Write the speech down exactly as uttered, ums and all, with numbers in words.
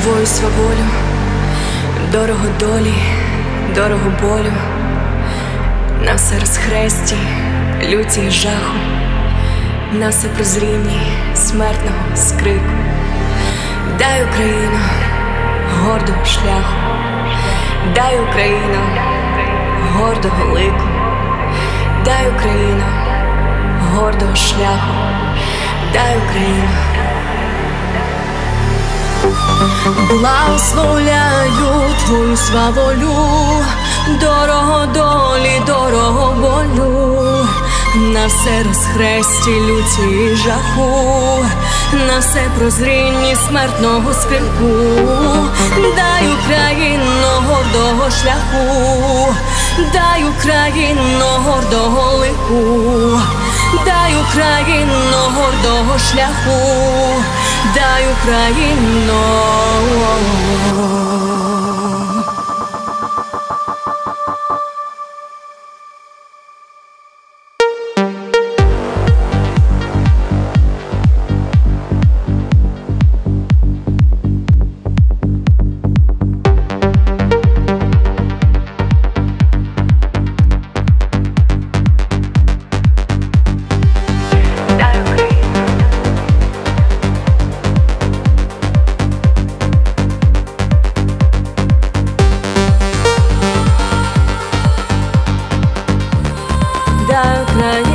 твою сваволю, дорого долі, дорого болю, на все розхресті, люті й жаху, на все прозрінні смертного скрику. Дай, Україно, гордого шляху, дай, Україно, гордого лику, дай, Україно, гордого шляху, дай, Україно. Благословляю твою сваволю, дорого долі, дорого болю, на все розхресті, люті й жаху, на все прозрінні смертного скрику. Дай, Україно, гордого шляху, дай, Україно, гордого лику, дай, Україно, гордого шляху, дай, Україно. Дай, Україно.